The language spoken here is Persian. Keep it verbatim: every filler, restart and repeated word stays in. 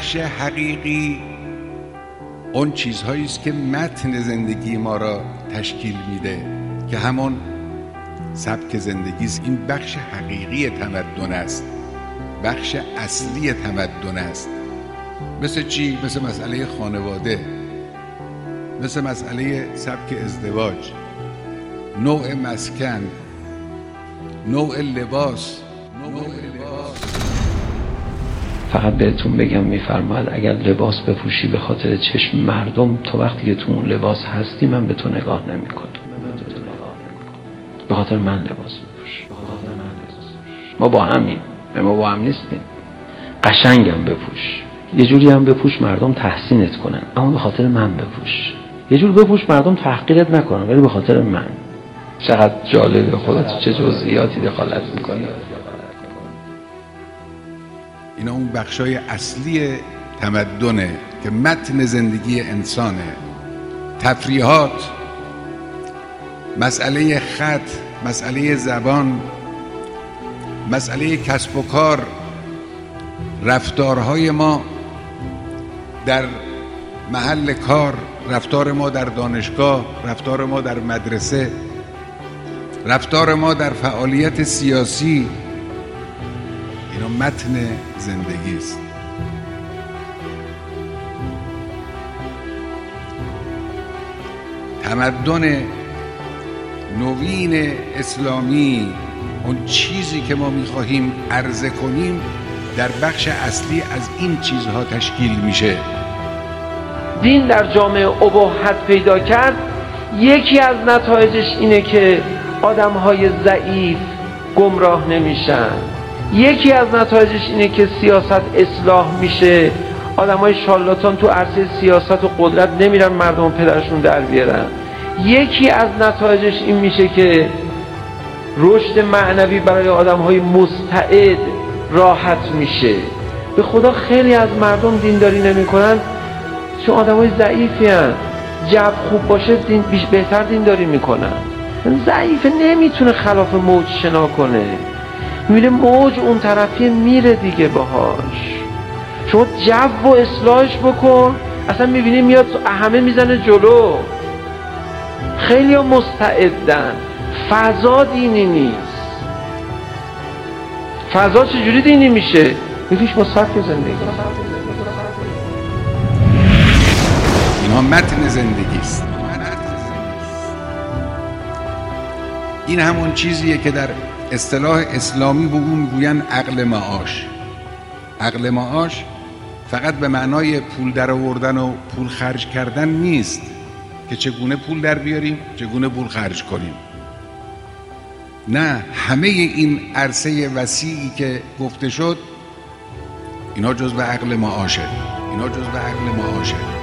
بخش حقیقی اون چیزهایی است که متن زندگی ما را تشکیل میده که همون سبک زندگی است. این بخش حقیقی تمدن است، بخش اصلی تمدن است. مثل چی؟ مثل مسئله خانواده، مثل مسئله سبک ازدواج، نوع مسکن، نوع لباس. نوع لباس فقط بهتون بگم میفرماید اگر لباس بپوشی به خاطر چشم مردم، تا وقتی که تو اون لباس هستی من به تو نگاه نمی کنم. به خاطر من لباس بپوش. ما با همیم، ما با هم نیستیم. قشنگم بپوش، یه جوری هم بپوش مردم تحسینت کنن، اما به خاطر من بپوش. یه جور بپوش مردم تحقیرت نکنن، ولی به خاطر من. چقدر جالبه، خودت چه جزئیاتی دخالت میکنی. اینا اون بخشای اصلی تمدنه که متن زندگی انسانه. تفریحات، مسئله خط، مسئله زبان، مسئله کسب و کار، رفتارهای ما در محل کار، رفتار ما در دانشگاه، رفتار ما در مدرسه، رفتار ما در فعالیت سیاسی، اینا متن زندگی است. تمدن نوین اسلامی، اون چیزی که ما میخواهیم عرضه کنیم، در بخش اصلی از این چیزها تشکیل میشه. دین در جامعه اباحت پیدا کرد، یکی از نتایجش اینه که آدمهای ضعیف گمراه نمیشن. یکی از نتایجش اینه که سیاست اصلاح میشه، آدمای شالاتان تو عرصه سیاست و قدرت نمیرن مردم پدرشون در بیارن. یکی از نتایجش این میشه که رشد معنوی برای آدمهای مستعد راحت میشه. به خدا خیلی از مردم دینداری نمیکنن چون آدمای ضعیفی هن. جو خوب باشه دین بیش بهتر دینداری میکنن. ضعیف نمیتونه خلاف موج شنا کنه، میبینه موج اون طرفی میره دیگه باهاش. شما جو و اصلاحش بکن، اصلا میبینی میاد همه میزنه جلو. خیلی ها مستعدن. فضا دینی نیست. فضا چجوری دینی میشه؟ میگیش با سبک زندگی. اینها متن زندگی است. این همون چیزیه که در اصطلاح اسلامی به اون میگوین عقل معاش. عقل معاش فقط به معنای پول در آوردن و پول خرج کردن نیست که چگونه پول در بیاریم، چگونه پول خرج کنیم. نه، همه این عرصه وسیعی که گفته شد اینا جزء عقل معاشه. اینا جزء عقل معاشه.